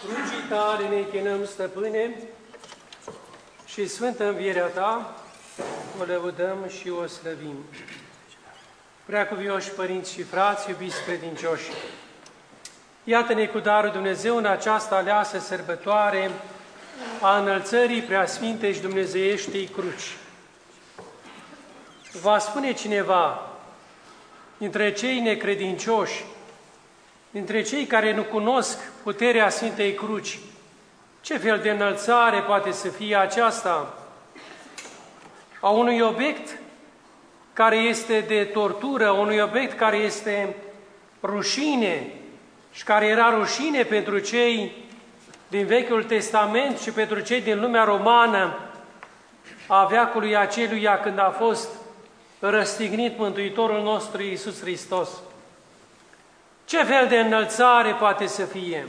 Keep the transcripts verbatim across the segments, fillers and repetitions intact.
Crucii tale ne închinăm, Stăpâne, și Sfântă Învierea Ta o lăudăm și o slăvim. Preacuvioși părinți și frați, iubiți credincioși, iată-ne cu darul Dumnezeu în această aleasă sărbătoare a înălțării preasfintei și dumnezeieștii cruci. Va spune cineva, dintre cei necredincioși, dintre cei care nu cunosc puterea Sfintei Cruci, ce fel de înălțare poate să fie aceasta a unui obiect care este de tortură, unui obiect care este rușine și care era rușine pentru cei din Vechiul Testament și pentru cei din lumea romană a veacului aceluia când a fost răstignit Mântuitorul nostru Iisus Hristos. Ce fel de înălțare poate să fie?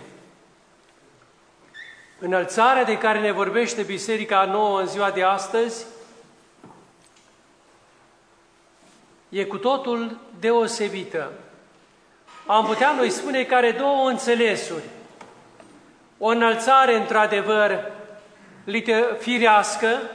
Înălțarea de care ne vorbește Biserica Nouă în ziua de astăzi e cu totul deosebită. Am putea noi spune că are două înțelesuri. O înălțare, într-adevăr, firească,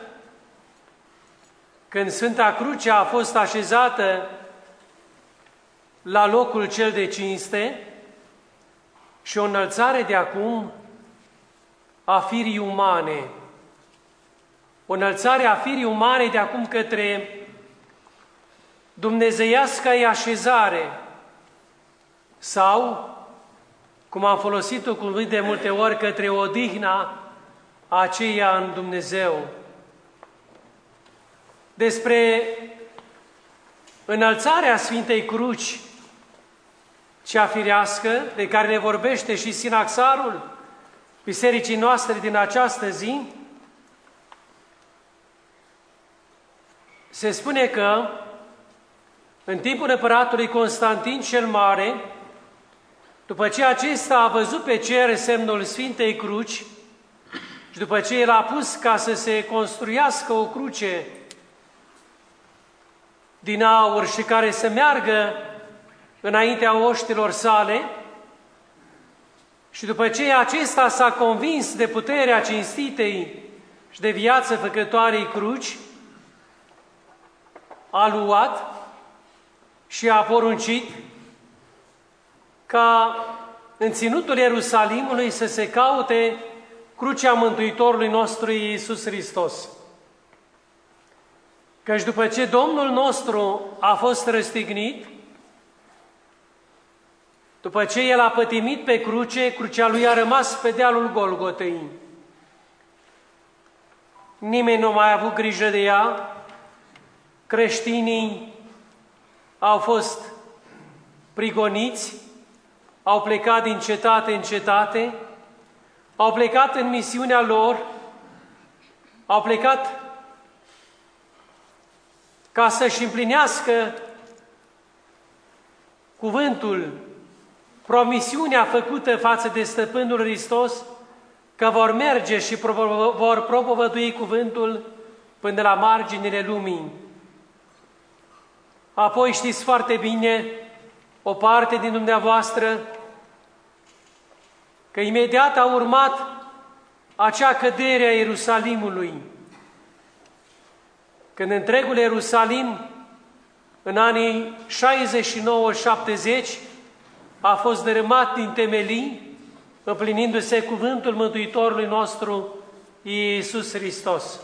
când Sfânta Cruce a fost așezată la locul cel de cinste, și o înălțare de acum a firii umane. O înălțare a firii umane de acum către dumnezeiasca-i așezare sau, cum am folosit-o cuvânt de multe ori, către odihna aceea în Dumnezeu. Despre înălțarea Sfintei Cruci, cea firească, de care ne vorbește și sinaxarul bisericii noastre din această zi, se spune că în timpul împăratului Constantin cel Mare, după ce acesta a văzut pe cer semnul Sfintei Cruci și după ce el a pus ca să se construiască o cruce din aur și care să meargă înaintea oștilor sale, și după ce acesta s-a convins de puterea cinstitei și de viață făcătoarei cruci, a luat și a poruncit ca în ținutul Ierusalimului să se caute crucea Mântuitorului nostru Iisus Hristos. Căci după ce Domnul nostru a fost răstignit, după ce El a pătimit pe cruce, crucea Lui a rămas pe dealul Golgotei. Nimeni nu mai a avut grijă de ea, creștinii au fost prigoniți, au plecat din cetate în cetate, au plecat în misiunea lor, au plecat ca să-și împlinească cuvântul, promisiunea făcută față de Stăpânul Hristos, că vor merge și vor propovădui cuvântul până la marginile lumii. Apoi știți foarte bine, o parte din dumneavoastră, că imediat a urmat acea cădere a Ierusalimului, când întregul Ierusalim, în anii șaizeci și nouă șaptezeci, a fost dărâmat din temelii, împlinindu-se cuvântul Mântuitorului nostru, Iisus Hristos.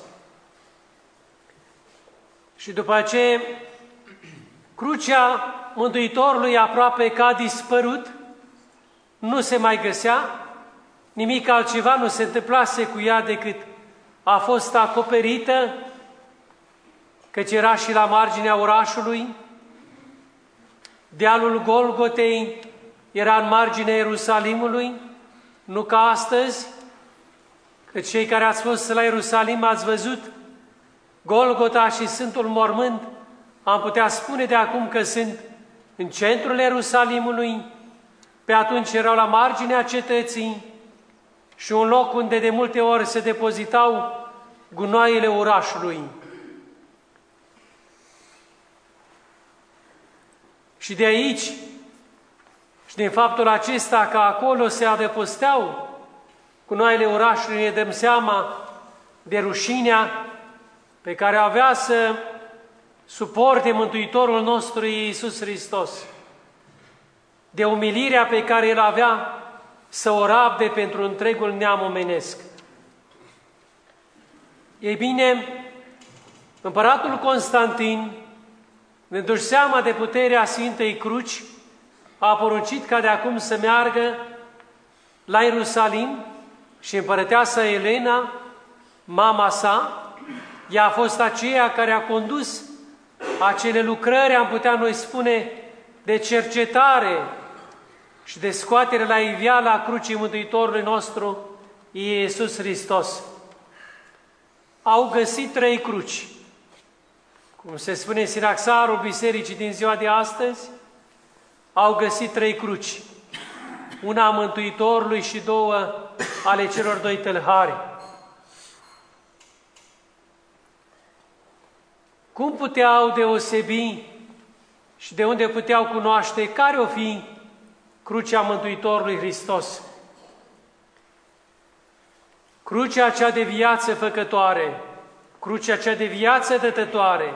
Și după ce crucea Mântuitorului aproape că a dispărut, nu se mai găsea, nimic altceva nu se întâmplase cu ea decât a fost acoperită, căci era și la marginea orașului, dealul Golgotei era în marginea Ierusalimului, nu ca astăzi, că cei care ați fost la Ierusalim ați văzut Golgota și Sfântul Mormânt, am putea spune de acum că sunt în centrul Ierusalimului, pe atunci erau la marginea cetății și un loc unde de multe ori se depozitau gunoaiele orașului. Și de aici, și din faptul acesta că acolo se adăposteau cu noile orașuri ne dăm seama de rușinea pe care avea să suporte Mântuitorul nostru Iisus Hristos, de umilirea pe care El avea să o rabde pentru întregul neam omenesc. Ei bine, împăratul Constantin, dându-și seama de puterea Sfintei Cruci, a poruncit ca de acum să meargă la Ierusalim și împărăteasa Elena, mama sa, ea a fost aceea care a condus acele lucrări, am putea noi spune, de cercetare și de scoatere la iveală a crucii Mântuitorului nostru, Iisus Hristos. Au găsit trei cruci. Cum se spune în sinaxarul bisericii din ziua de astăzi, au găsit trei cruci. Una a Mântuitorului și două ale celor doi tâlhari. Cum puteau deosebi și de unde puteau cunoaște care o fi crucea Mântuitorului Hristos? Crucea cea de viață făcătoare, crucea cea de viață dătătoare.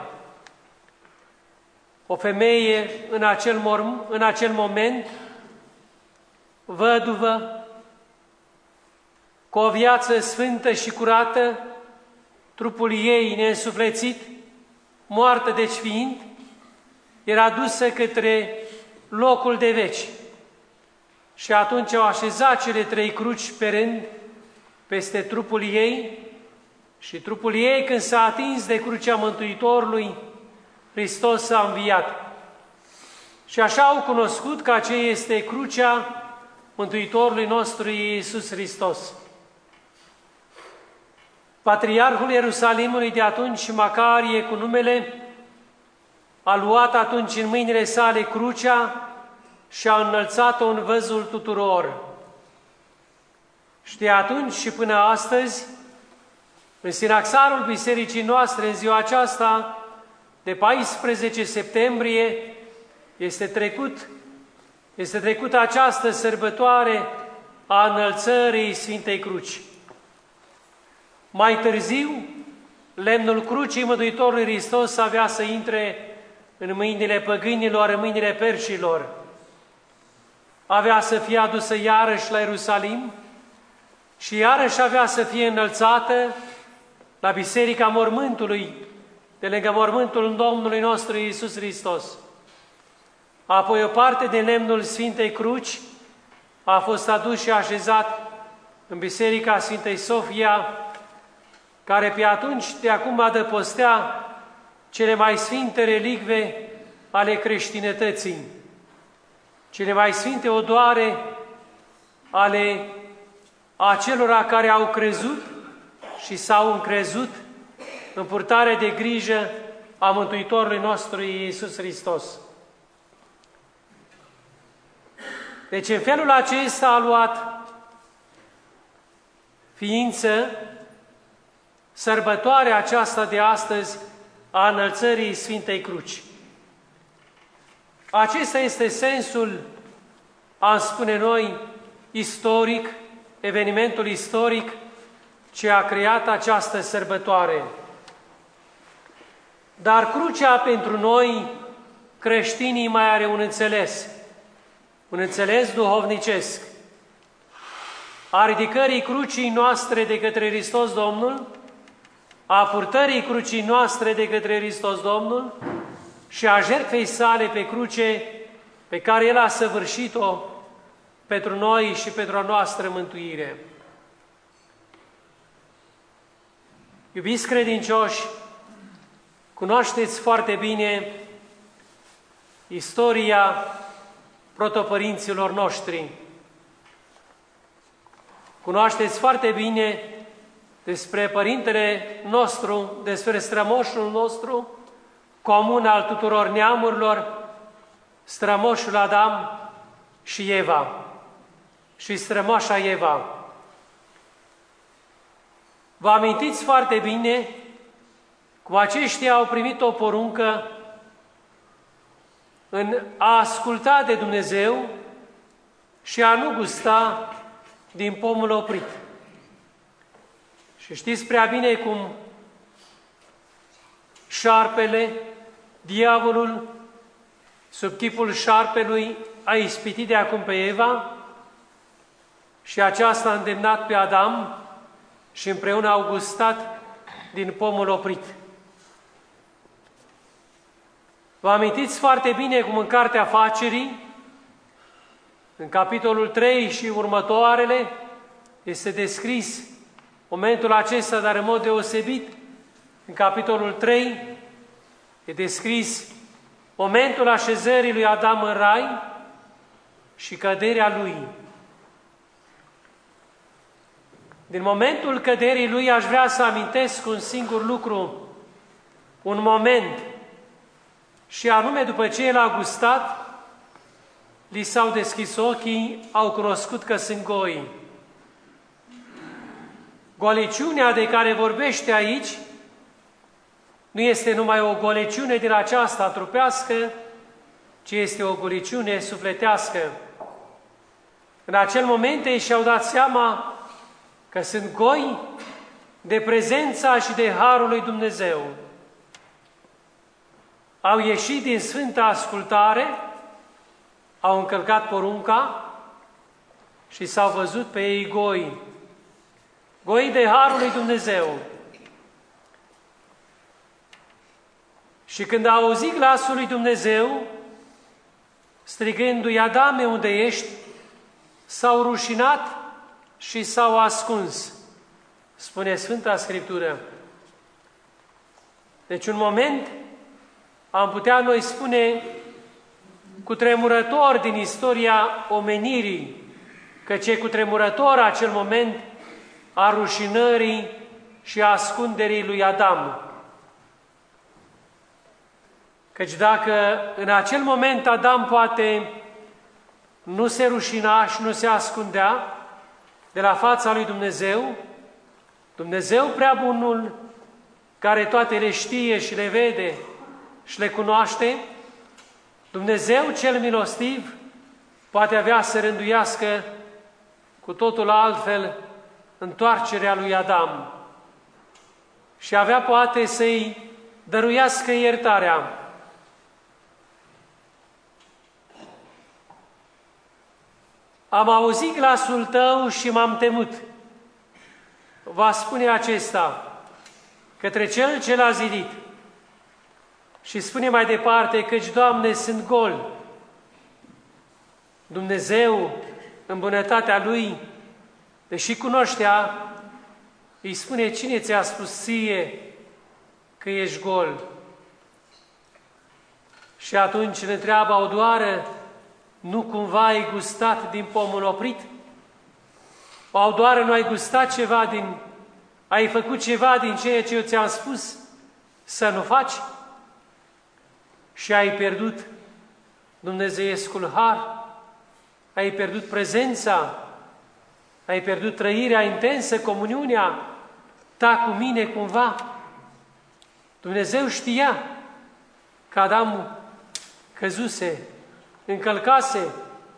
O femeie în acel, morm, în acel moment, văduvă, cu o viață sfântă și curată, trupul ei neînsuflețit, moartă deci fiind, era dusă către locul de veci. Și atunci au așezat cele trei cruci pe rând peste trupul ei și trupul ei, când s-a atins de crucea Mântuitorului, Hristos s-a înviat. Și așa au cunoscut că aceea este crucea Mântuitorului nostru Iisus Hristos. Patriarhul Ierusalimului de atunci, Macarie cu numele, a luat atunci în mâinile sale crucea și a înălțat-o în văzul tuturor. Și de atunci și până astăzi, în sinaxarul bisericii noastre, în ziua aceasta, de paisprezece septembrie, este trecut, este trecută această sărbătoare a înălțării Sfintei Cruci. Mai târziu, lemnul crucii Mântuitorului Hristos avea să intre în mâinile păgânilor, în mâinile perșilor. Avea să fie adusă iarăși la Ierusalim și iarăși avea să fie înălțată la Biserica Mormântului, de lângă mormântul Domnului nostru Iisus Hristos. Apoi o parte de lemnul Sfintei Cruci a fost adus și așezat în Biserica Sfintei Sofia, care pe atunci de acum adăpostea cele mai sfinte relicve ale creștinătății, cele mai sfinte odoare ale acelora care au crezut și s-au încrezut în purtarea de grijă a Mântuitorului nostru Iisus Hristos. Deci în felul acesta a luat ființă sărbătoarea aceasta de astăzi a înălțării Sfintei Cruci. Acesta este sensul, am spune noi, istoric, evenimentul istoric ce a creat această sărbătoare. Dar crucea pentru noi, creștinii, mai are un înțeles, un înțeles duhovnicesc. A ridicării crucii noastre de către Hristos Domnul, a purtării crucii noastre de către Hristos Domnul și a jertfei sale pe cruce pe care El a săvârșit-o pentru noi și pentru a noastră mântuire. Iubiți credincioși, cunoașteți foarte bine istoria protopărinților noștri. Cunoașteți foarte bine despre Părintele nostru, despre strămoșul nostru, comun al tuturor neamurilor, strămoșul Adam și Eva și strămoașa Eva. Vă amintiți foarte bine cum aceștia au primit o poruncă în a asculta de Dumnezeu și a nu gusta din pomul oprit. Și știți prea bine cum șarpele, diavolul, sub chipul șarpelui, a ispitit de acum pe Eva și aceasta a îndemnat pe Adam și împreună au gustat din pomul oprit. Vă amintiți foarte bine cum în Cartea Facerii, în capitolul trei și următoarele, este descris momentul acesta, dar în mod deosebit, în capitolul trei, e descris momentul așezării lui Adam în rai și căderea lui. Din momentul căderii lui aș vrea să amintesc un singur lucru, un moment, și anume după ce el a gustat, li s-au deschis ochii, au cunoscut că sunt goi. Goliciunea de care vorbește aici nu este numai o goliciune din aceasta trupească, ci este o goliciune sufletească. În acel moment ei și-au dat seama că sunt goi de prezența și de harul lui Dumnezeu. Au ieșit din sfânta ascultare, au încălcat porunca și s-au văzut pe ei goi, goi de harul lui Dumnezeu. Și când au auzit glasul lui Dumnezeu, strigându-i, Adame, unde ești? S-au rușinat și s-au ascuns, spune Sfânta Scriptură. Deci un moment, am putea noi spune, cutremurător din istoria omenirii, căci e cutremurător acel moment a rușinării și a ascunderii lui Adam. Căci dacă în acel moment Adam poate nu se rușina și nu se ascundea de la fața lui Dumnezeu, Dumnezeu prea bunul, care toate le știe și le vede și le cunoaște, Dumnezeu cel milostiv poate avea să rânduiască cu totul altfel întoarcerea lui Adam și avea poate să-i dăruiască iertarea. Am auzit glasul tău și m-am temut. Va spune acesta către cel ce l-a zidit. Și spune mai departe, căci, Doamne, sunt gol. Dumnezeu, în bunătatea Lui, deși cunoștea, îi spune, cine ți-a spus ție că ești gol? Și atunci îl întreabă, Audoară, nu cumva ai gustat din pomul oprit? Audoară, nu ai gustat ceva din... Ai făcut ceva din ceea ce eu ți-am spus să nu faci? Și ai pierdut dumnezeiescul har, ai pierdut prezența, ai pierdut trăirea intensă, comuniunea ta cu mine cumva. Dumnezeu știa că Adam căzuse, încălcase,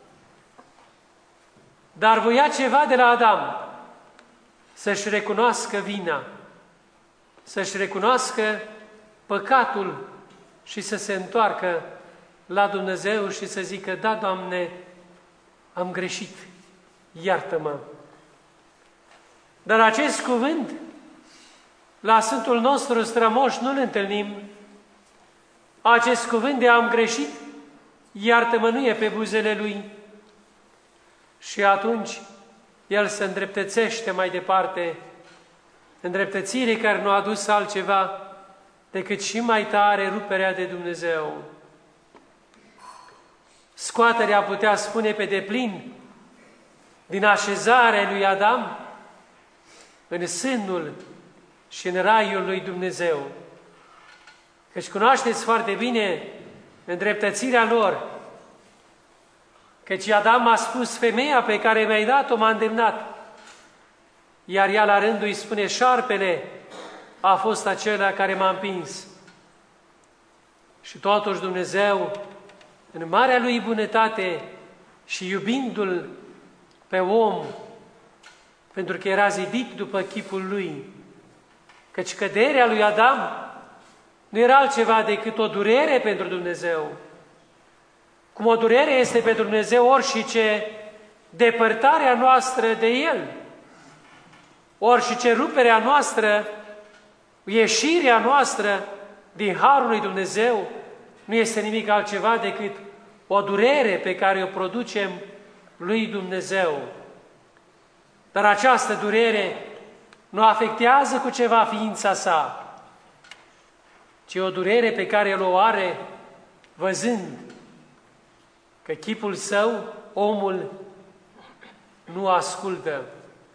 dar voia ceva de la Adam, să-și recunoască vina, să-și recunoască păcatul și să se întoarcă la Dumnezeu și să zică, da, Doamne, am greșit, iartă-mă. Dar acest cuvânt, la Sfântul nostru strămoș nu-l întâlnim. Acest cuvânt de am greșit, iartă-mă, nu e pe buzele lui. Și atunci el se îndreptățește mai departe, îndreptățirii care nu a adus altceva decât și mai tare ruperea de Dumnezeu. Scoaterea, putea spune pe deplin, din așezarea lui Adam în sânul și în raiul lui Dumnezeu. Căci cunoașteți foarte bine îndreptățirea lor, căci Adam a spus, femeia pe care mi-ai dat-o m-a îndemnat, iar ea la rândul îi spune, șarpele a fost acela care m-a împins. Și totuși Dumnezeu, în marea lui bunătate și iubindu-l pe om, pentru că era zidit după chipul lui. Căci căderea lui Adam nu era altceva decât o durere pentru Dumnezeu. Cum o durere este pentru Dumnezeu orice depărtarea noastră de El, orice ruperea noastră, ieșirea noastră din harul lui Dumnezeu, nu este nimic altceva decât o durere pe care o producem lui Dumnezeu. Dar această durere nu afectează cu ceva ființa sa, ci o durere pe care el o are văzând că chipul său, omul, nu ascultă.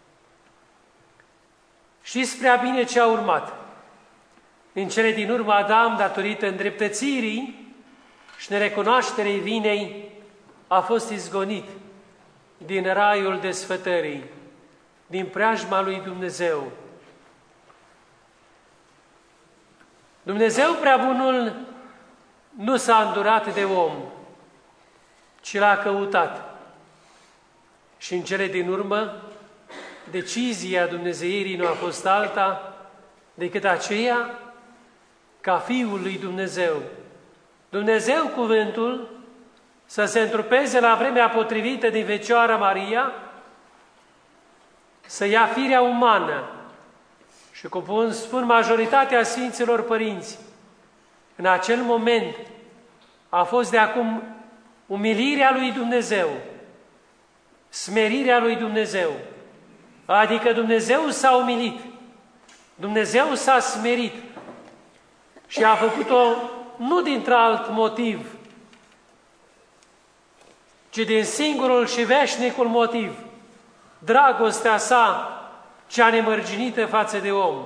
Știți prea bine ce a urmat. În cele din urmă, Adam, datorită îndreptățirii și nerecunoașterei vinei, a fost izgonit din raiul desfătării, din preajma lui Dumnezeu. Dumnezeu prea bunul nu s-a îndurat de om, ci l-a căutat. Și în cele din urmă, decizia dumnezeirii nu a fost alta decât aceea ca Fiul lui Dumnezeu, Dumnezeu cuvântul, să se întrupeze la vremea potrivită din Fecioara Maria, să ia firea umană și, cum spun majoritatea Sfinților Părinți, în acel moment a fost de acum umilirea lui Dumnezeu, smerirea lui Dumnezeu, adică Dumnezeu s-a umilit, Dumnezeu s-a smerit și a făcut-o nu dintr-alt motiv, ci din singurul și veșnicul motiv, dragostea sa cea nemărginită față de om.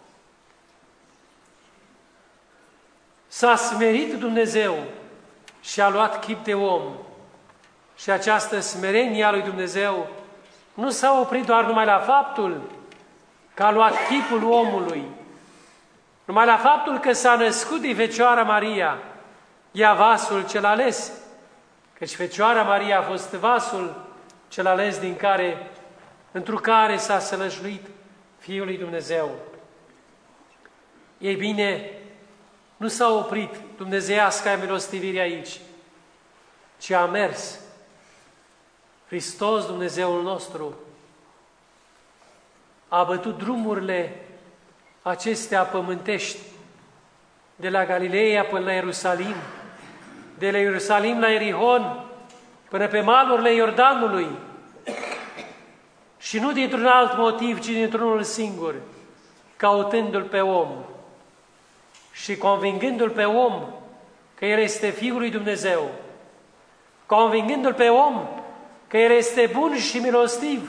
S-a smerit Dumnezeu și a luat chip de om. Și această smerenie a lui Dumnezeu nu s-a oprit doar numai la faptul că a luat chipul omului, numai la faptul că s-a născut din Fecioara Maria, ea vasul cel ales, căci Fecioara Maria a fost vasul cel ales din care, întru care s-a sălășluit Fiul lui Dumnezeu. Ei bine, nu s-a oprit dumnezeiasca milostivire aici, ci a mers. Hristos, Dumnezeul nostru, a bătut drumurile acestea pământești, de la Galileea până la Ierusalim, de la Ierusalim la Ierihon, până pe malurile Iordanului, și nu dintr-un alt motiv, ci dintr-unul singur, căutându-L pe om și convingându-L pe om că El este Fiul lui Dumnezeu, convingându-L pe om că El este bun și milostiv,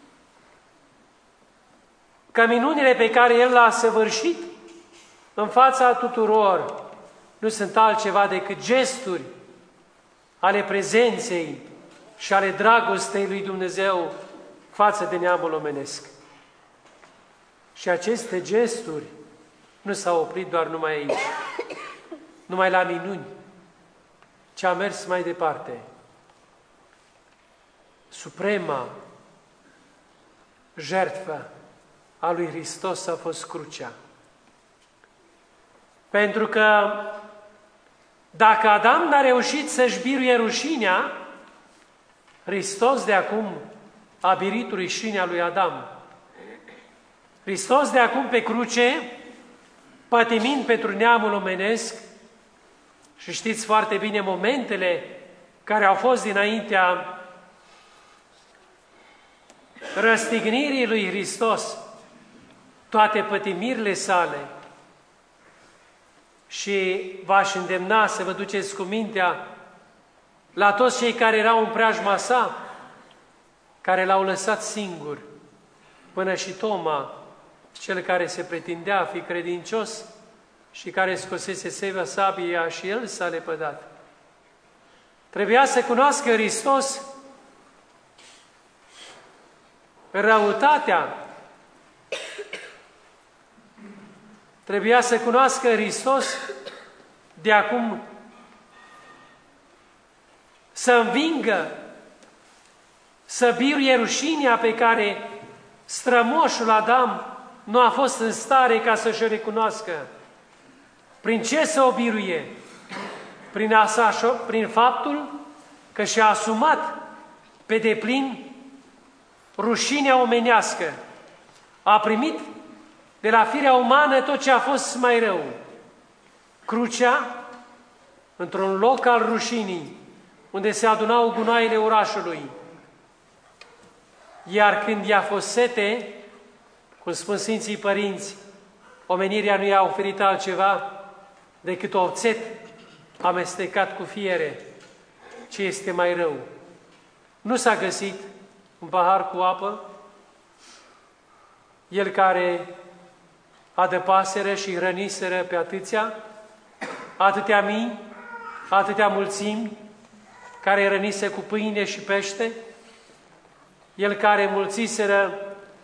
că minunile pe care El le-a săvârșit în fața tuturor nu sunt altceva decât gesturi ale prezenței și ale dragostei lui Dumnezeu față de neamul omenesc. Și aceste gesturi nu s-au oprit doar numai aici, numai la minuni, ci a mers mai departe. Suprema jertfă a lui Hristos a fost crucea. Pentru că dacă Adam n-a reușit să-și biruie rușinea, Hristos de acum a biruit rușinea lui Adam. Hristos de acum pe cruce, pătimind pentru neamul omenesc, și știți foarte bine momentele care au fost dinaintea răstignirii lui Hristos, toate pătimirile sale, și v-aș îndemna să vă duceți cu mintea la toți cei care erau în preajma sa, care l-au lăsat singur, până și Toma, cel care se pretindea a fi credincios și care scosese seva sabia și el s-a lepădat. Trebuia să cunoască Hristos răutatea, trebuia să cunoască Hristos de acum să învingă, să biruie rușinea pe care strămoșul Adam nu a fost în stare ca să-și recunoască. Prin ce să o biruie? Prin, asa, prin faptul că și-a asumat pe deplin rușinea omenească. A primit de la firea umană tot ce a fost mai rău. Crucea, într-un loc al rușinii, unde se adunau gunoaiele orașului. Iar când i-a fost sete, cum spun Sfinții Părinți, omenirea nu i-a oferit altceva decât oțet amestecat cu fiere, ce este mai rău. Nu s-a găsit un pahar cu apă, el care adăpaseră și hrăniseră pe atâția, atâtea mii, atâtea mulțimi, care rănise cu pâine și pește, el care mulțiseră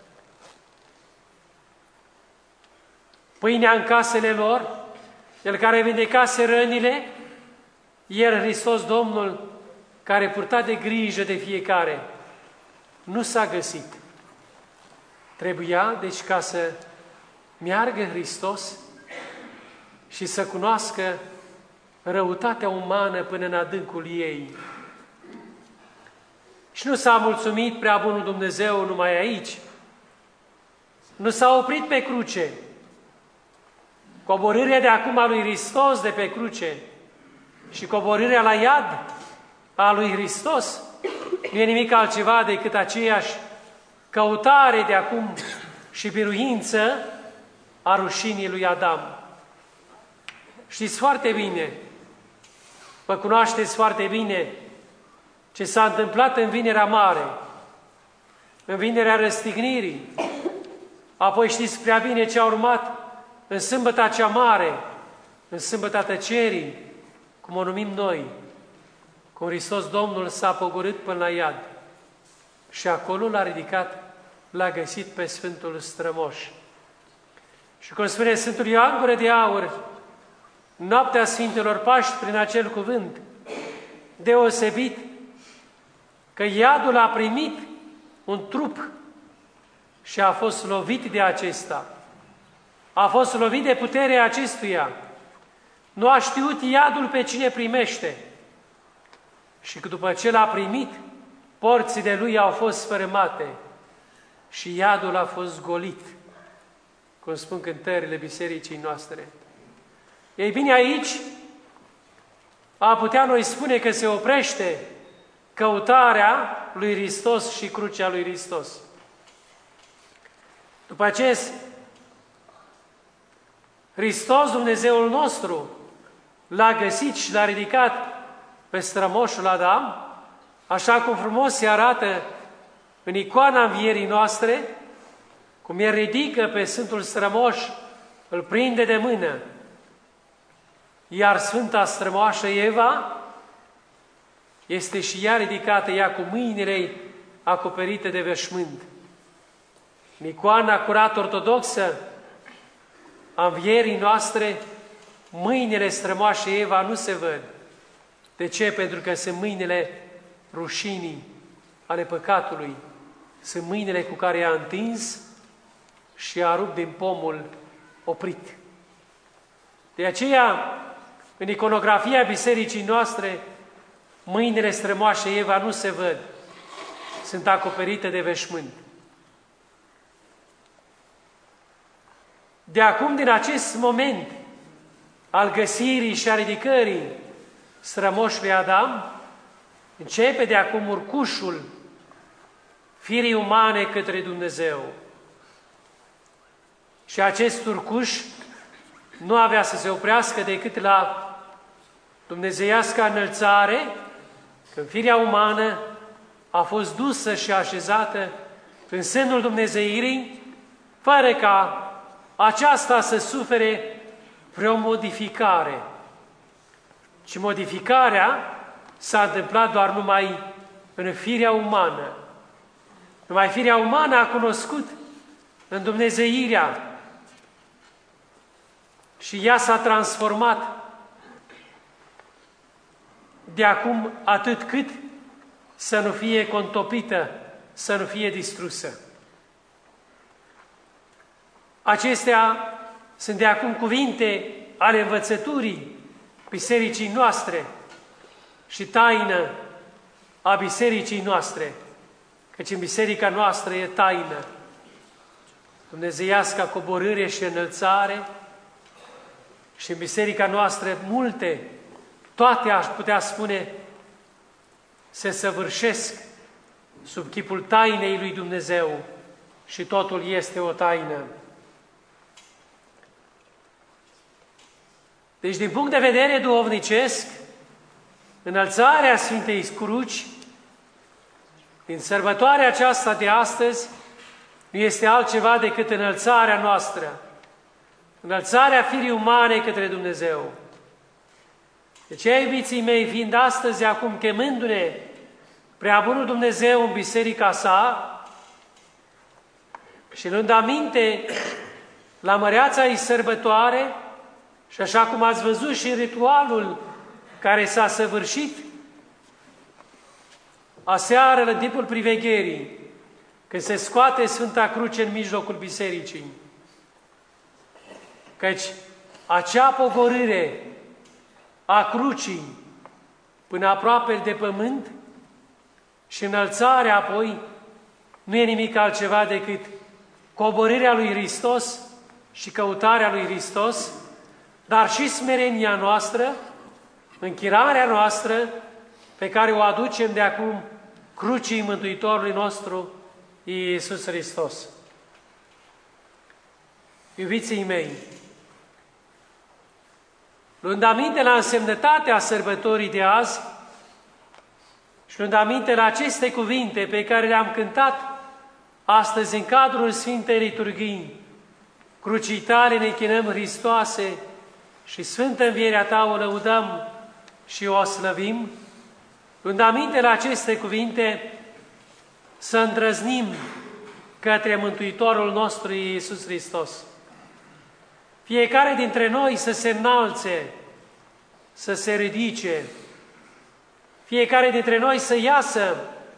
pâinea în casele lor, el care vindecase rănile, el, Hristos Domnul, care purta de grijă de fiecare, nu s-a găsit. Trebuia, deci, ca să meargă Hristos și să cunoască răutatea umană până în adâncul ei. Și nu s-a mulțumit prea bunul Dumnezeu numai aici. Nu s-a oprit pe cruce. Coborârea de acum a lui Hristos de pe cruce și coborârea la iad a lui Hristos nu e nimic altceva decât aceeași căutare de acum și biruință a rușinii lui Adam. Știți foarte bine, vă cunoașteți foarte bine ce s-a întâmplat în Vinerea Mare, în Vinerea Răstignirii, apoi știți prea bine ce a urmat în Sâmbăta cea Mare, în Sâmbăta Tăcerii, cum o numim noi, cum Hristos Domnul s-a pogorât până la iad și acolo l-a ridicat, l-a găsit pe Sfântul Strămoș. Și cum spune Sfântul Ioan Gură de Aur, noaptea Sfintelor Paști, prin acel cuvânt deosebit, că iadul a primit un trup și a fost lovit de acesta. A fost lovit de puterea acestuia. Nu a știut iadul pe cine primește. Și că după ce l-a primit, porțile lui au fost sfărâmate și iadul a fost golit, cum spun cântările bisericii noastre. Ei bine, aici a putea noi spune că se oprește căutarea lui Hristos și crucea lui Hristos. După acest Hristos, Dumnezeul nostru, l-a găsit și l-a ridicat pe strămoșul Adam, așa cum frumos se arată în icoana învierii noastre, cum el ridică pe Sfântul Strămoș, îl prinde de mână, iar Sfânta Strămoașă Eva este și ea ridicată, ea cu mâinile acoperite de veșmânt. În icoana curat ortodoxă a învierii noastre, mâinile strămoașei Eva nu se văd. De ce? Pentru că sunt mâinile rușinii, ale păcatului. Sunt mâinile cu care i-a întins și a rupt din pomul oprit. De aceea, în iconografia bisericii noastre, mâinile strămoașei Eva nu se văd. Sunt acoperite de veșmânt. De acum, din acest moment al găsirii și a ridicării strămoșului Adam, începe de acum urcușul firii umane către Dumnezeu. Și acest urcuș nu avea să se oprească decât la dumnezeiasca înălțare, când firea umană a fost dusă și așezată în sânul Dumnezeirii, fără ca aceasta să sufere vreo modificare. Și modificarea s-a întâmplat doar numai în firea umană. Numai firea umană a cunoscut în Dumnezeirea și ea s-a transformat de acum atât cât să nu fie contopită, să nu fie distrusă. Acestea sunt de acum cuvinte ale învățăturii bisericii noastre și taină a bisericii noastre, căci în biserica noastră e taină. Dumnezeiasca coborâre și înălțare și în biserica noastră multe, toate aș putea spune, se săvârșesc sub chipul tainei lui Dumnezeu și totul este o taină. Deci, din punct de vedere duhovnicesc, înălțarea Sfintei Cruci, din sărbătoarea aceasta de astăzi, nu este altceva decât înălțarea noastră, înălțarea firii umane către Dumnezeu. De ce, iubiții mei, fiind astăzi, acum chemându-ne prea bunul Dumnezeu în biserica sa și luând aminte la măreața ei sărbătoare, și așa cum ați văzut și în ritualul care s-a săvârșit aseară în timpul privegherii, când se scoate Sfânta Cruce în mijlocul bisericii, căci acea pogorâre a crucii până aproape de pământ și înălțarea apoi nu e nimic altceva decât coborârea lui Hristos și căutarea lui Hristos, dar și smerenia noastră, închinarea noastră pe care o aducem de acum crucii Mântuitorului nostru Iisus Hristos. Iubiții mei, luând aminte la însemnătatea sărbătorii de azi și luând aminte la aceste cuvinte pe care le-am cântat astăzi în cadrul Sfintei Liturghii, crucii tale ne închinăm, Hristoase, și Sfântă Învierea ta o lăudăm și o slăvim, luând aminte la aceste cuvinte, să îndrăznim către Mântuitorul nostru Iisus Hristos. Fiecare dintre noi să se înalțe, să se ridice, fiecare dintre noi să iasă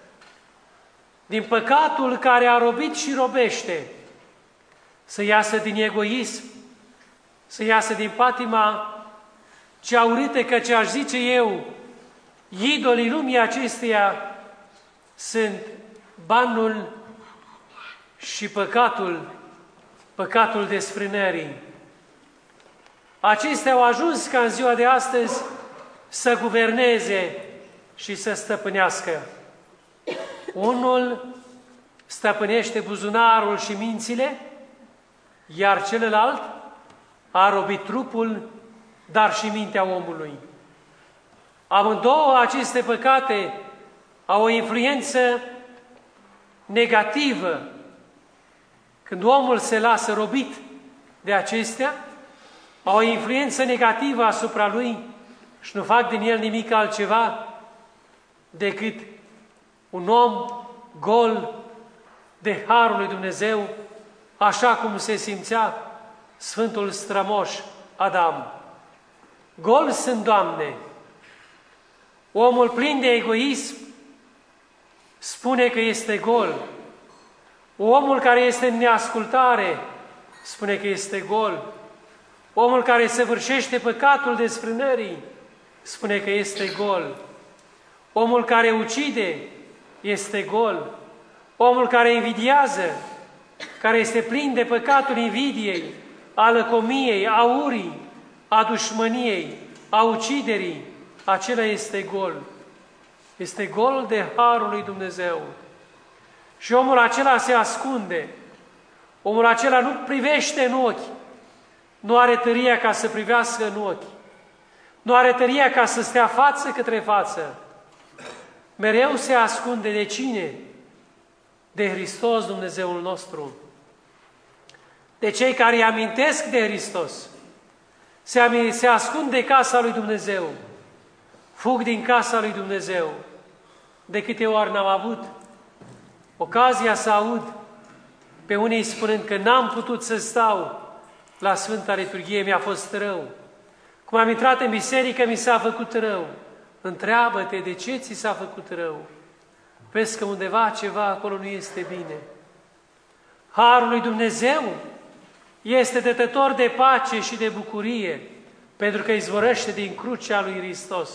din păcatul care a robit și robește, să iasă din egoism, să iasă din patima cea urâtă, că ce aș zice eu, idolii lumii acesteia sunt banul și păcatul, păcatul desfrânării. Acestea au ajuns ca în ziua de astăzi să guverneze și să stăpânească. Unul stăpânește buzunarul și mințile, iar celălalt a robit trupul, dar și mintea omului. Amândouă aceste păcate au o influență negativă. Când omul se lasă robit de acestea, au o influență negativă asupra lui și nu fac din el nimic altceva decât un om gol de harul lui Dumnezeu, așa cum se simțea Sfântul Strămoș Adam. Gol sunt, Doamne. Omul plin de egoism spune că este gol. Omul care este în neascultare spune că este gol. Omul care săvârșește păcatul desfrânării spune că este gol. Omul care ucide este gol. Omul care invidiază, care este plin de păcatul invidiei, a lăcomiei, a urii, a dușmăniei, a uciderii, acela este gol. Este gol de harul lui Dumnezeu. Și omul acela se ascunde. Omul acela nu privește în ochi. Nu are tăria ca să privească în ochi. Nu are tăria ca să stea față către față. Mereu se ascunde de cine? De Hristos, Dumnezeul nostru. De cei care îi amintesc de Hristos. Se, se ascund de casa lui Dumnezeu. Fug din casa lui Dumnezeu. De câte ori n-am avut ocazia să aud pe unii spunând că n-am putut să stau la Sfânta Liturghie, mi-a fost rău. Cum am intrat în biserică, mi s-a făcut rău. Întreabă-te de ce ți s-a făcut rău. Vezi că undeva ceva acolo nu este bine. Harul lui Dumnezeu este dătător de pace și de bucurie, pentru că izvorăște din crucea lui Hristos.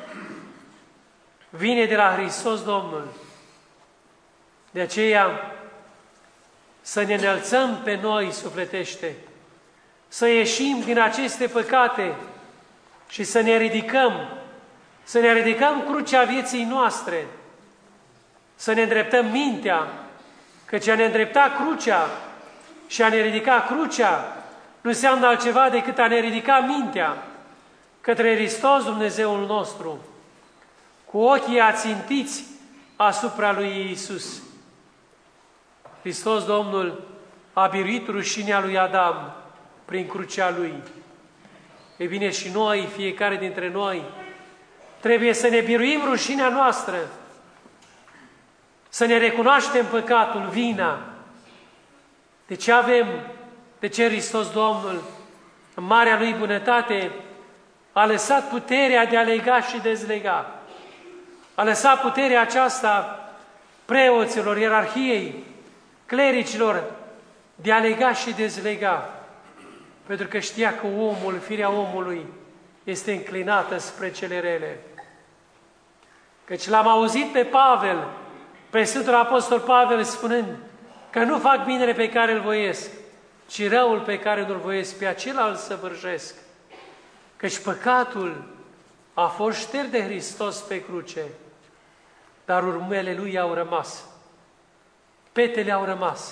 Vine de la Hristos Domnul. De aceea, să ne înălțăm pe noi sufletește, să ieșim din aceste păcate și să ne ridicăm, să ne ridicăm crucea vieții noastre, să ne îndreptăm mintea, căci a ne îndrepta crucea și a ne ridica crucea nu înseamnă altceva decât a ne ridica mintea către Hristos Dumnezeul nostru, cu ochii ațintiți asupra lui Iisus. Hristos Domnul a biruit rușinea lui Adam prin crucea Lui. E bine, și noi, fiecare dintre noi, trebuie să ne biruim rușinea noastră, să ne recunoaștem păcatul, vina. De ce avem, de ce Hristos Domnul, în marea Lui bunătate, a lăsat puterea de a lega și dezlega. A lăsat puterea aceasta preoților, ierarhiei, clericilor, de a lega și dezlega. Pentru că știa că omul, firea omului, este înclinată spre cele rele. Căci l-am auzit pe Pavel, pe Sfântul Apostol Pavel, spunând că nu fac binele pe care îl voiesc, ci răul pe care nu-l voiesc, pe acela îl săvârșesc. Căci păcatul a fost șters de Hristos pe cruce, dar urmele Lui au rămas. Petele au rămas.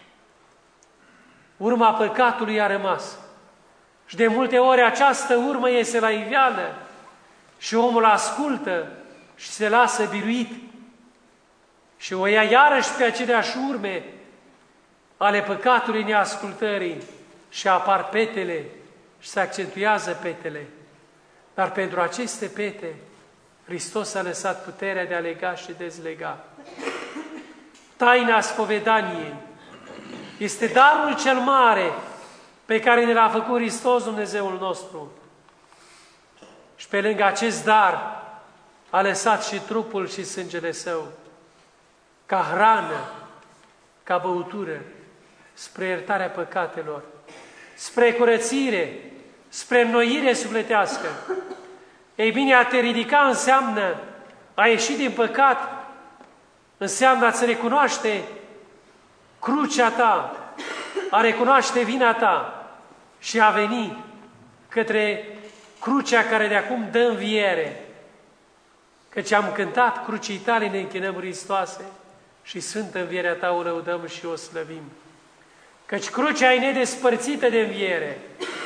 Urma păcatului a rămas. Și de multe ori această urmă iese la iveală și omul ascultă și se lasă biruit și o ia iarăși pe aceleași urme ale păcatului neascultării și apar petele și se accentuează petele. Dar pentru aceste pete, Hristos a lăsat puterea de a lega și dezlega. Taina spovedaniei este darul cel mare pe care ne l-a făcut Hristos Dumnezeul nostru. Și pe lângă acest dar a lăsat și trupul și sângele Său ca hrană, ca băutură, spre iertarea păcatelor, spre curățire, spre înnoire sufletească. Ei bine, a te ridica înseamnă a ieși din păcat, înseamnă a-ți recunoaște crucea ta, a recunoaște vina ta și a veni către crucea care de acum dă înviere. Căci am cântat, crucii tale ne închinăm, Hristoase, și sfântă învierea ta o lăudăm și o slăvim. Căci crucea e nedespărțită de înviere.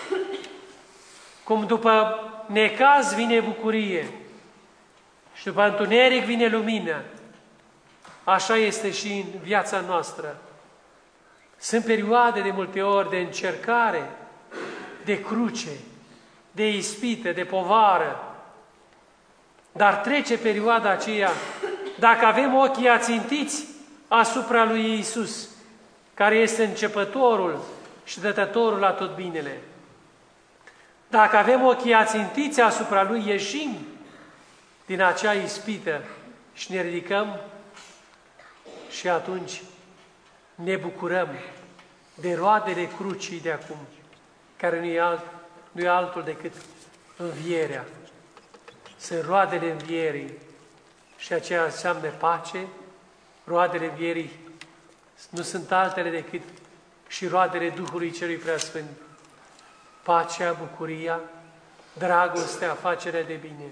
Cum după necaz vine bucurie și după întuneric vine lumină, așa este și în viața noastră. Sunt perioade de multe ori de încercare, de cruce, de ispită, de povară, dar trece perioada aceea dacă avem ochii ațintiți asupra lui Iisus, care este începătorul și dătătorul la tot binele. Dacă avem ochii ațintiți asupra Lui, ieșim din acea ispită și ne ridicăm și atunci ne bucurăm de roadele crucii de acum, care nu e, alt, nu e altul decât învierea. Sunt roadele învierii și aceea înseamnă pace. Roadele învierii nu sunt altele decât și roadele Duhului Celui Preasfânt. Pacea, bucuria, dragostea, facerea de bine.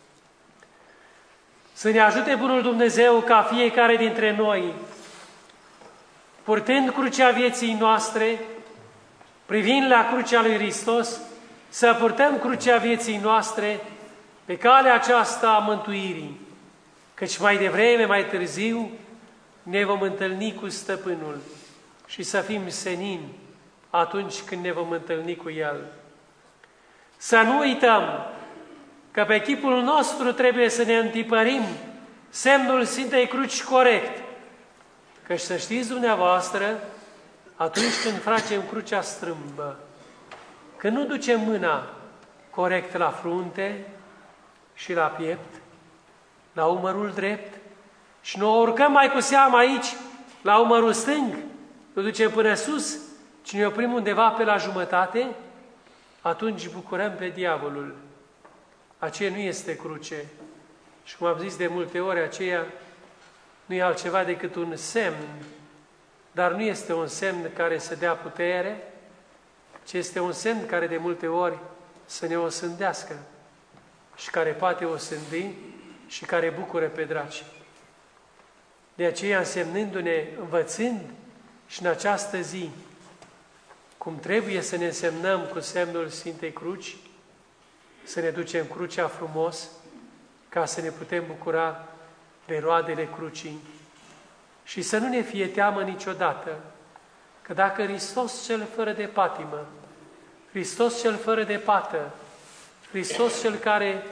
Să ne ajute Bunul Dumnezeu ca fiecare dintre noi, purtând crucea vieții noastre, privind la crucea lui Hristos, să purtăm crucea vieții noastre pe calea aceasta a mântuirii, căci mai devreme, mai târziu, ne vom întâlni cu Stăpânul și să fim senini atunci când ne vom întâlni cu El. Să nu uităm că pe chipul nostru trebuie să ne întipărim semnul Sfintei Cruci corect, căci să știți dumneavoastră, atunci când facem crucea strâmbă, când nu ducem mâna corect la frunte și la piept, la umărul drept, și nu o urcăm mai cu seamă aici, la umărul stâng, nu ducem până sus, ci ne oprim undeva pe la jumătate, atunci bucurăm pe diavolul. Aceea nu este cruce. Și cum am zis de multe ori, aceea nu e altceva decât un semn, dar nu este un semn care să dea putere, ci este un semn care de multe ori să ne osândească și care poate osândi și care bucură pe draci. De aceea, însemnându-ne, învățând și în această zi, cum trebuie să ne însemnăm cu semnul Sfintei Cruci, să ne ducem crucea frumos, ca să ne putem bucura de roadele crucii. Și să nu ne fie teamă niciodată că dacă Hristos cel fără de patimă, Hristos cel fără de pată, Hristos cel care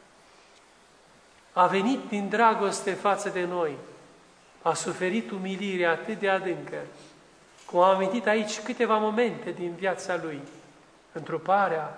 a venit din dragoste față de noi, a suferit umilire atât de adâncă, cum am amintit aici câteva momente din viața Lui, întruparea,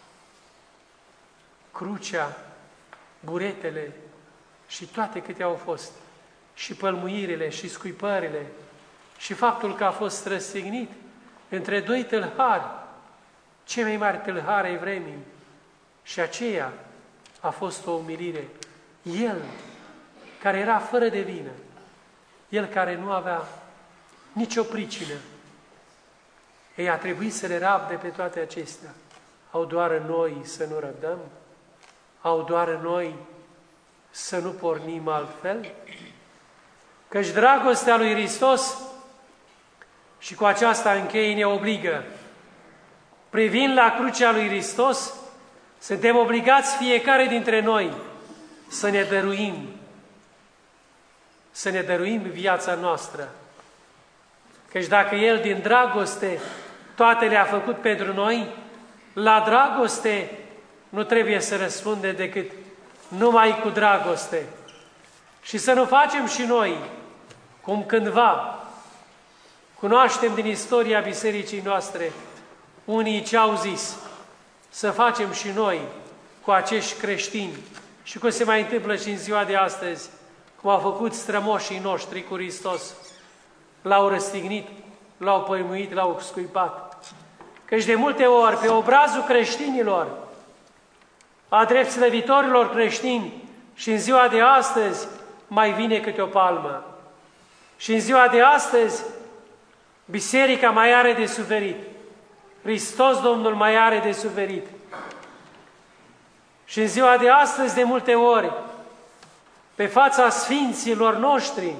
crucea, buretele și toate câte au fost, și pălmuirile, și scuipările, și faptul că a fost răstignit între doi tâlhari, cei mai mari tâlhari ai vremii, și aceea a fost o umilire. El, care era fără de vină, El care nu avea nicio pricină, ei a trebuit să le rabde pe toate acestea. Au doar în noi să nu răbdăm? Au doar în noi să nu pornim altfel? Căci dragostea lui Hristos, și cu aceasta închei, ne obligă. Privind la crucea lui Hristos, suntem obligați fiecare dintre noi să ne dăruim, să ne dăruim viața noastră. Căci dacă El din dragoste toate le-a făcut pentru noi, la dragoste nu trebuie să răspundem decât numai cu dragoste. Și să nu facem și noi, cum cândva cunoaștem din istoria bisericii noastre, unii ce-au zis, să facem și noi cu acești creștini, și cum se mai întâmplă și în ziua de astăzi, cum au făcut strămoșii noștri cu Hristos, l-au răstignit, l-au păimuit, l-au scuipat. Căci de multe ori, pe obrazul creștinilor, a drept slăvitorilor creștini, și în ziua de astăzi mai vine câte o palmă. Și în ziua de astăzi, biserica mai are de suferit. Hristos Domnul mai are de suferit. Și în ziua de astăzi, de multe ori, pe fața sfinților noștri,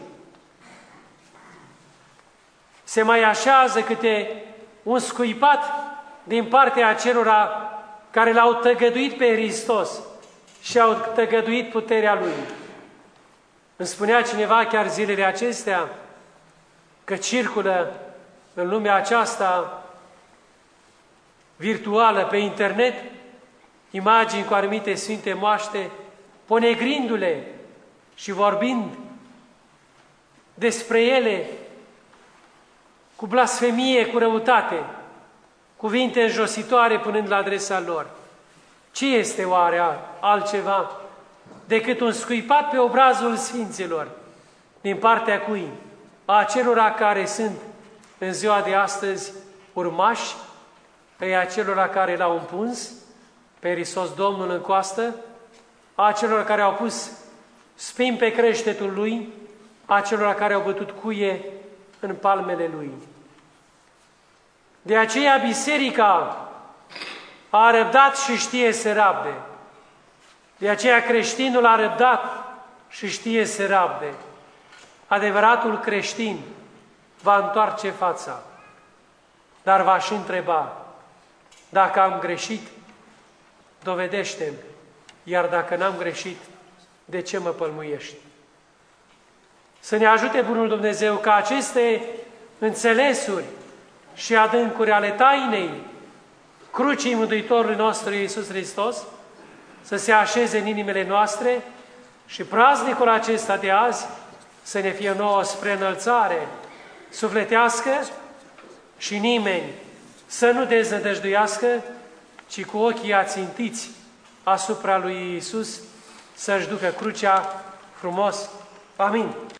se mai așează câte un scuipat din partea acelora care l-au tăgăduit pe Hristos și au tăgăduit puterea Lui. Îmi spunea cineva chiar zilele acestea că circulă în lumea aceasta virtuală, pe internet, imagini cu anumite sfinte moaște, ponegrindu-le și vorbind despre ele cu blasfemie, cu răutate, cuvinte înjositoare punând la adresa lor. Ce este oare altceva decât un scuipat pe obrazul sfinților din partea cui? A acelora care sunt în ziua de astăzi urmași, pe acelora care l-au împuns pe Hristos Domnul în coastă, a acelora care au pus spini pe creștetul Lui, a acelora care au bătut cuie în palmele Lui. De aceea biserica a răbdat și știe să rabde. De aceea creștinul a răbdat și știe să rabde. Adevăratul creștin va întoarce fața, dar va și întreba: dacă am greșit, dovedește-mi, iar dacă n-am greșit, de ce mă pălmuiești? Să ne ajute Bunul Dumnezeu ca aceste înțelesuri și adâncuri ale tainei crucii Mântuitorului nostru Iisus Hristos să se așeze în inimile noastre și praznicul acesta de azi să ne fie nouă spre înălțare sufletească și nimeni să nu deznădăjduiască, ci cu ochii ațintiți asupra lui Iisus să-și ducă crucea frumos. Amin.